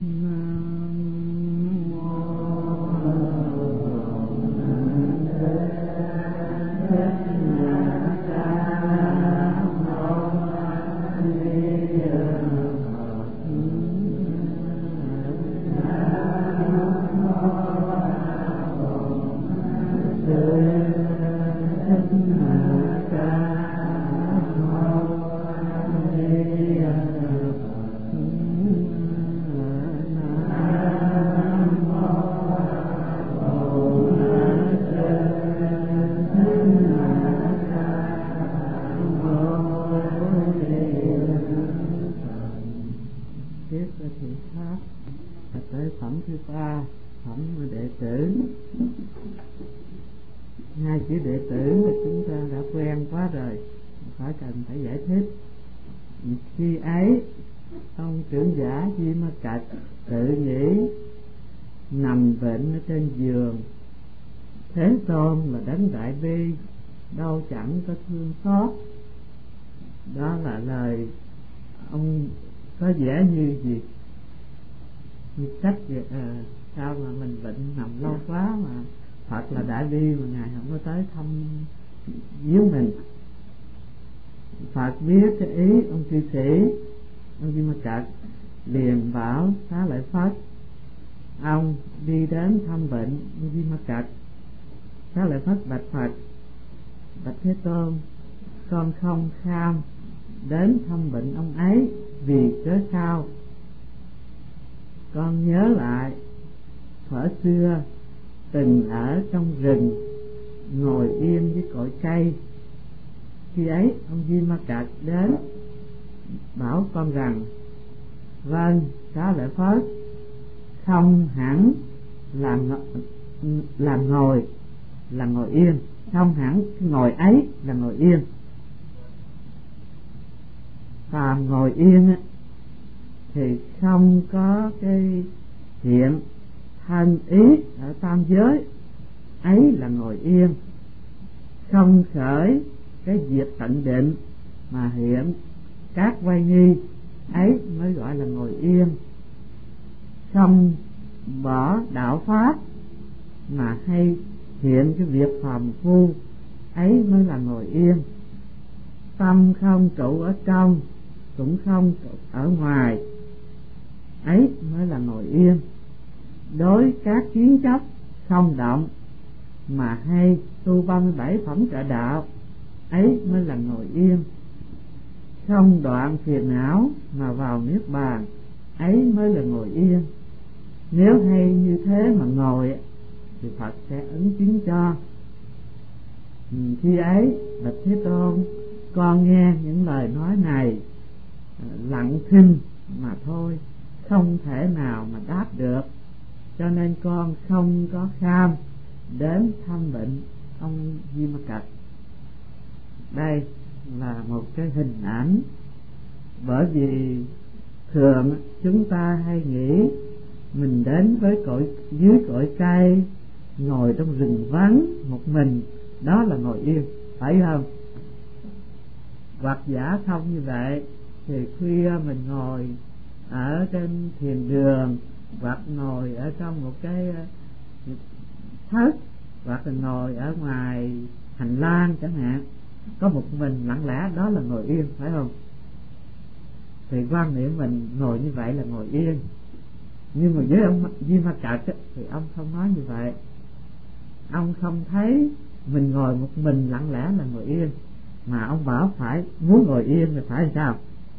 Khi ấy bạch Thế Tôn, con nghe những lời nói này lặng thinh mà thôi, không thể nào mà đáp được, cho nên con không có kham đến thăm bệnh ông Di Ma Cật. Đây là một cái hình ảnh, bởi vì thường chúng ta hay nghĩ mình đến với dưới cội cây, ngồi trong rừng vắng một mình, đó là ngồi yên, phải không? Hoặc giả không như vậy thì khuya mình ngồi ở trên thiền đường, hoặc ngồi ở trong một cái thất, hoặc là ngồi ở ngoài hành lang chẳng hạn, có một mình lặng lẽ, đó là ngồi yên, phải không? Thì quan niệm mình ngồi như vậy là ngồi yên. Nhưng mà với ông Di Ma Cật thì ông không nói như vậy. Ông không thấy mình ngồi một mình lặng lẽ là ngồi yên, mà ông bảo phải muốn ngồi yên thì phải sao?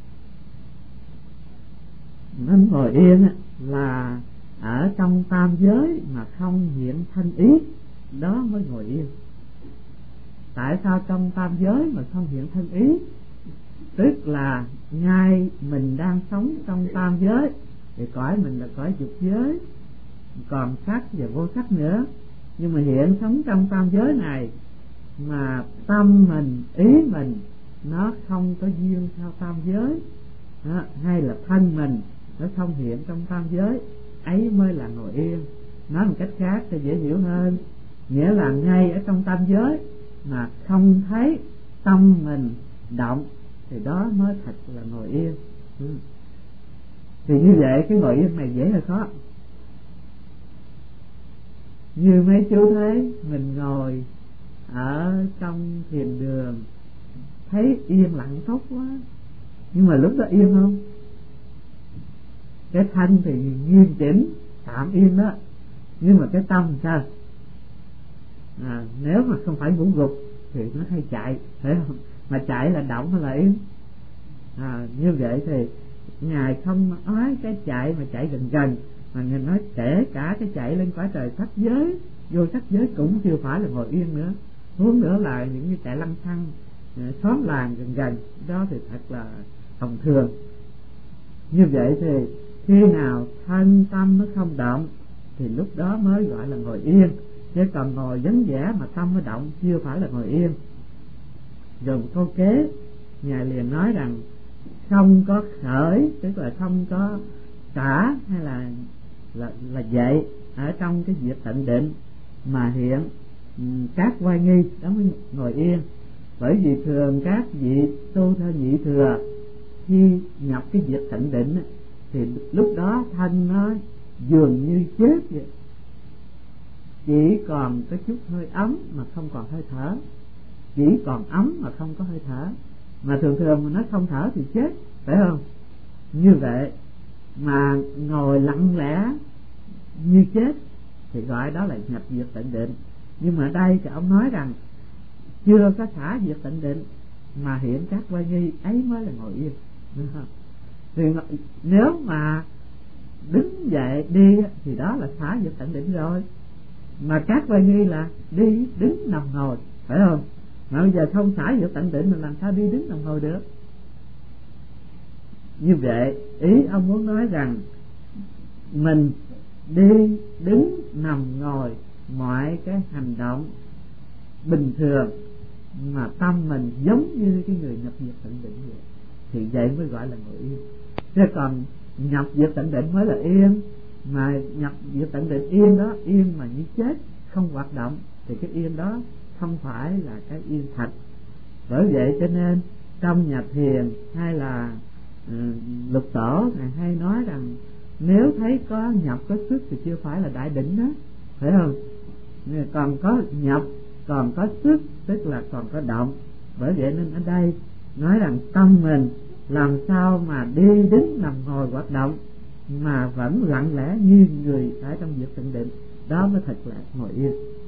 Nên ngồi yên là ở trong tam giới mà không hiện thanh ý, đó mới ngồi yên. Tại sao trong tam giới mà không hiện thanh ý? Tức là ngay mình đang sống trong tam giới thì cõi mình là cõi dục giới, còn sắc và vô sắc nữa. Nhưng mà hiện sống trong tam giới này mà tâm mình, ý mình nó không có duyên theo tam giới đó, hay là thân mình nó không hiện trong tam giới, ấy mới là ngồi yên. Nói một cách khác cho dễ hiểu hơn, nghĩa là ngay ở trong tam giới mà không thấy tâm mình động thì đó mới thật là ngồi yên. Thì như vậy cái ngồi yên này dễ hay khó? Như mấy chú thấy mình ngồi ở trong thiền đường thấy yên lặng tốt quá, nhưng mà lúc đó yên không? Cái thân thì nghiêm chỉnh tạm yên đó, nhưng mà cái tâm sao? Nếu mà không phải ngủ gục thì nó hay chạy, phải không? Mà chạy là động hay là yên? Như vậy thì Ngài không nói cái chạy mà chạy gần gần, mà Ngài nói kể cả cái chạy lên cõi trời sắc giới, vô sắc giới cũng chưa phải là ngồi yên nữa, huống nữa là những cái chạy lăng xăng xóm làng gần gần đó thì thật là thông thường. Như vậy thì khi nào thân tâm nó không động thì lúc đó mới gọi là ngồi yên, chứ còn ngồi vắng vẻ mà tâm nó động chưa phải là ngồi yên. Rồi một câu kế Ngài liền nói rằng không có khởi, tức là không có xả hay là dậy ở trong cái việc tận định mà hiện các oai nghi, đó mới ngồi yên. Bởi vì thường các vị tu theo nhị thừa khi nhập cái việc tận định thì lúc đó thân nó dường như chết vậy, chỉ còn có chút hơi ấm mà không còn hơi thở, chỉ còn ấm mà không có hơi thở. Mà thường thường mà nó không thở thì chết, phải không? Như vậy mà ngồi lặng lẽ như chết thì gọi đó là nhập diệt tận định. Nhưng mà đây thì ông nói rằng chưa có xả diệt tận định mà hiện các oai nghi, ấy mới là ngồi yên. Thì nếu mà đứng dậy đi thì đó là xả diệt tận định rồi, mà các oai nghi là đi đứng nằm ngồi, phải không? Mà bây giờ không xả diệt tận định mình làm sao đi đứng nằm ngồi được? Như vậy ý ông muốn nói rằng mình đi đứng nằm ngồi mọi cái hành động bình thường mà tâm mình giống như cái người nhập diệt tận định vậy, thì vậy mới gọi là ngồi yên. Chứ còn nhập diệt tận định mới là yên, mà nhập diệt tận định yên đó, yên mà như chết không hoạt động thì cái yên đó không phải là cái yên thật. Bởi vậy cho nên trong nhà thiền hay là lục tổ này hay nói rằng nếu thấy có nhập có xuất thì chưa phải là đại định đó, phải không? Còn có nhập còn có xuất tức là còn có động. Bởi vậy nên ở đây nói rằng tâm mình làm sao mà đi đứng nằm ngồi hoạt động mà vẫn lặng lẽ như người ở trong việc tịnh định, đó mới thật là ngồi yên.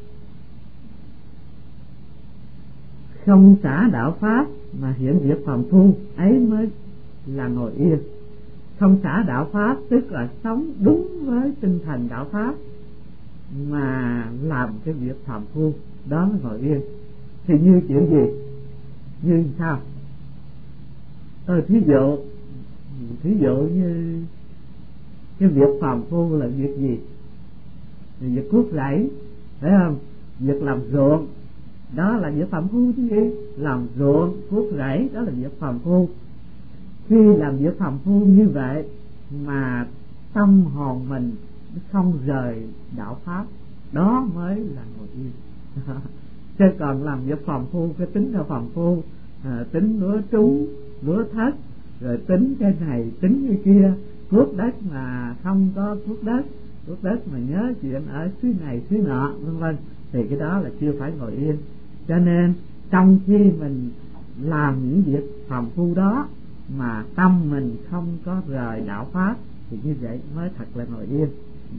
Không xả đạo pháp mà hiện việc phàm phu, ấy mới là ngồi yên. Không xả đạo pháp tức là sống đúng với tinh thần đạo pháp mà làm cái việc phàm phu, đó mới ngồi yên. Thì như chuyện gì? Như sao? Thí dụ như cái việc phàm phu là việc gì? Việc cuốc rẫy, phải không? Việc làm ruộng, đó là việc phàm phu chứ gì? Làm ruộng, cuốc rẫy, đó là việc phàm phu. Khi làm việc phàm phu như vậy mà tâm hồn mình không rời đạo pháp, đó mới là ngồi yên. Chứ còn làm việc phàm phu cái tính theo phàm phu, tính lúa trúng lúa thất, rồi tính cái này tính cái kia, cuốc đất mà không có cuốc đất mà nhớ chuyện ở xứ này xứ nọ, vân vân, thì cái đó là chưa phải ngồi yên. Cho nên trong khi mình làm những việc phàm phu đó mà tâm mình không có rời đạo pháp thì như vậy mới thật là ngồi yên.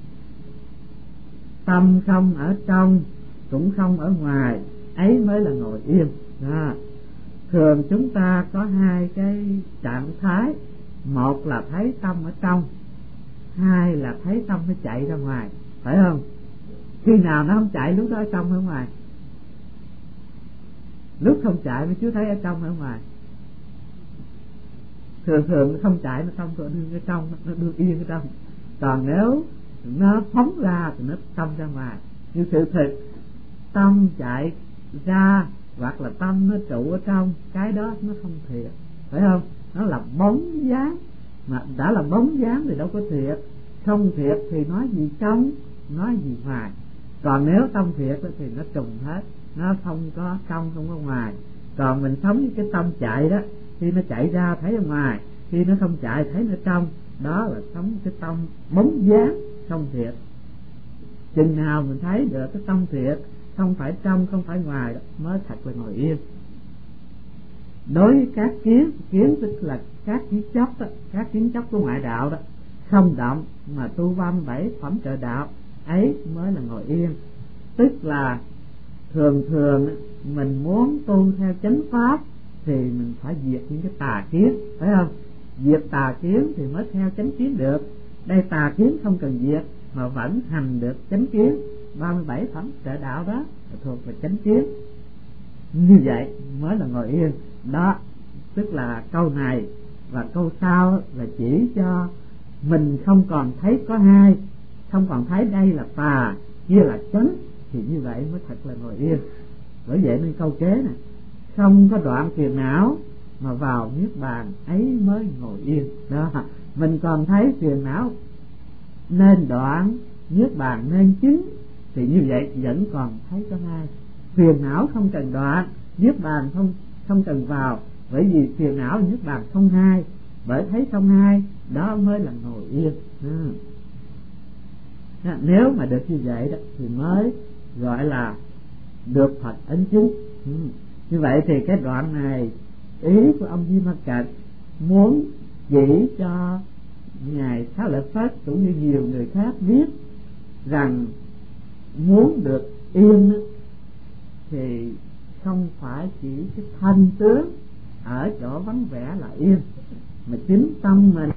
Tâm không ở trong cũng không ở ngoài, ấy mới là ngồi yên. Thường chúng ta có hai cái trạng thái, một là thấy tâm ở trong, hai là thấy tâm nó chạy ra ngoài, phải không? Khi nào nó không chạy lúc đó ở trong ở ngoài? Lúc không chạy mới chú thấy ở trong ở ngoài. Thường nó không chạy, nó không có đưa ở trong, nó đưa yên ở trong. Còn nếu nó phóng ra thì nó tâm ra ngoài. Như sự thực tâm chạy ra hoặc là tâm nó trụ ở trong, cái đó nó không thiệt, phải không? Nó là bóng dáng, mà đã là bóng dáng thì đâu có thiệt. Không thiệt thì nói gì trong, nói gì ngoài. Còn nếu tâm thiệt thì nó trùng hết, nó không có trong không có ngoài. Còn mình sống với cái tâm chạy đó, khi nó chạy ra thấy ở ngoài, khi nó không chạy thấy nó trong. đó là sống cái tâm bóng dáng không thiệt. Chừng nào mình thấy được cái tâm thiệt, không phải trong không phải ngoài đó, mới thật là ngồi yên. Đối với các kiến tức là các kiến chấp đó, các kiến chấp của ngoại đạo đó không động mà tu 37 phẩm trợ đạo, ấy mới là ngồi yên. Tức là thường mình muốn tu theo chánh pháp thì mình phải diệt những cái tà kiến, phải không? Diệt tà kiến thì mới theo chánh kiến được. Đây tà kiến không cần diệt mà vẫn hành được chánh kiến, 37 phẩm trợ đạo đó thuộc về chánh kiến. Như vậy mới là ngồi yên. Đó, tức là câu này và câu sau là chỉ cho mình không còn thấy có hai, không còn thấy đây là tà kia là chánh, thì như vậy mới thật là ngồi yên. Bởi vậy nên câu kế này, không có đoạn phiền não mà vào niết bàn, ấy mới ngồi yên. Đó, mình còn thấy phiền não nên đoạn, niết bàn nên chứng, thì như vậy vẫn còn thấy có hai. Phiền não không cần đoạn, niết bàn không cần vào, bởi vì phiền não niết bàn không hai, bởi thấy không hai, đó mới là ngồi yên. Nếu mà được như vậy đó thì mới gọi là được Phật ấn chứng. Như vậy thì cái đoạn này ý của ông Di Ma Cật muốn chỉ cho ngài Xá Lợi Phất cũng như nhiều người khác biết rằng muốn được yên thì không phải chỉ cái thân tướng ở chỗ vắng vẻ là yên, mà chính tâm mình